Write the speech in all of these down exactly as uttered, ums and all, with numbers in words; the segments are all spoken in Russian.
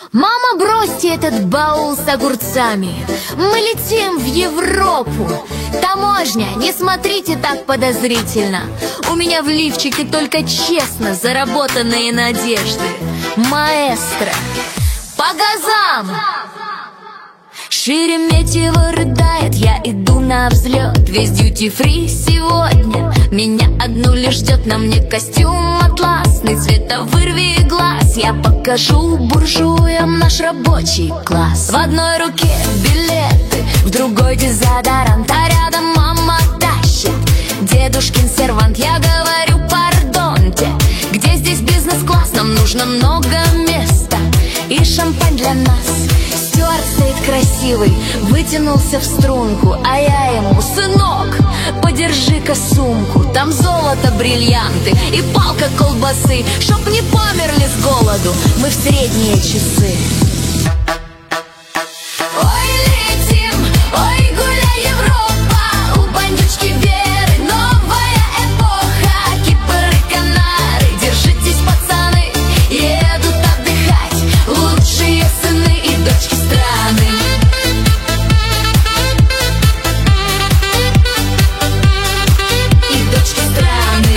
Мама, бросьте этот баул с огурцами. Мы летим в Европу. Таможня, не смотрите так подозрительно. У меня в лифчике только честно заработанные надежды. Маэстро, по газам! Шереметьево рыдает, я иду на взлет. Весь дьюти-фри сегодня меня одну лишь ждет. На мне костюм атласный, цвета вырви глаз. Я покажу буржуям наш рабочий класс. В одной руке билеты, в другой дезодорант, а рядом мама тащит дедушкин сервант. Я говорю, пардонте, где здесь бизнес-класс? Нам нужно много места и шампань для нас. Стюарт стоит красивый, вытянулся в струнку, а я ему: сынок, подержи-ка сумку. Там золото, бриллианты и палка колбасы, чтоб не померли с голоду мы в средние часы. Ой, летим, ой, гуляй, Европа, у бандючки Веры новая эпоха. Кипр и Канары, держитесь, пацаны, едут отдыхать лучшие сыны и дочки страны. И дочки страны.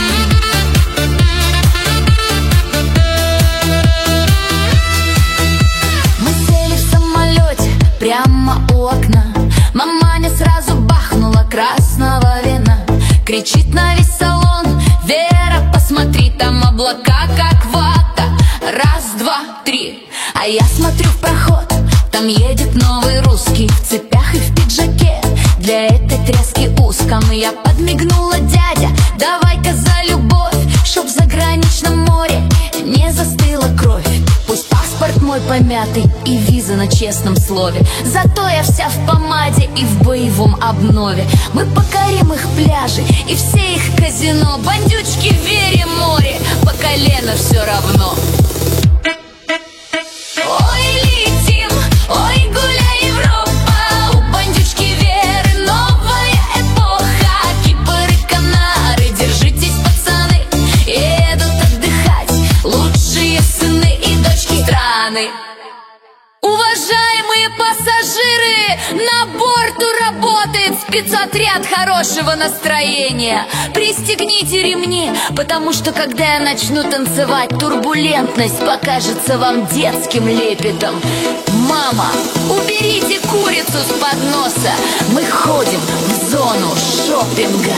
Мы сели в самолете прямо у окна. Маманя сразу бахнула красного вина. Кричит на весь салон: Вера, посмотри, там облака как вата. Раз, два, три. А я смотрю в проход, там едет новый русский, в цепях и в пиджаке, для этой трески узком. Я подмигнула: дядя, давай-ка за любовь, чтоб в заграничном море не застыла кровь. Пусть паспорт мой помятый и виза на честном слове, зато я вся в помаде и в боевом обнове. Мы покорим их пляжи и все их казино. Бандючки Вере море по колено все равно. Ой, летим, ой, гуляй, Европа, у бандючки Веры новая эпоха. Кипр и Канары, держитесь, пацаны, едут отдыхать лучшие сыны и дочки страны. Уважаемые пассажиры, на борту работает спецотряд хорошего настроения. Пристегните ремни, потому что когда я начну танцевать, турбулентность покажется вам детским лепетом. Мама, уберите курицу с подноса, мы ходим в зону шопинга.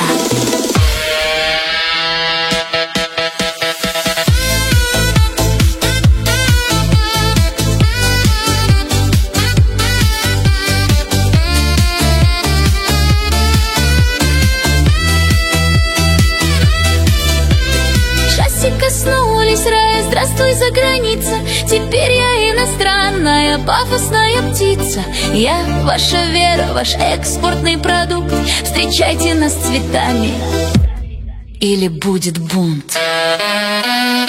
Коснулись рая, здравствуй, за граница. Теперь я иностранная, пафосная птица. Я ваша Вера, ваш экспортный продукт. Встречайте нас цветами, или будет бунт.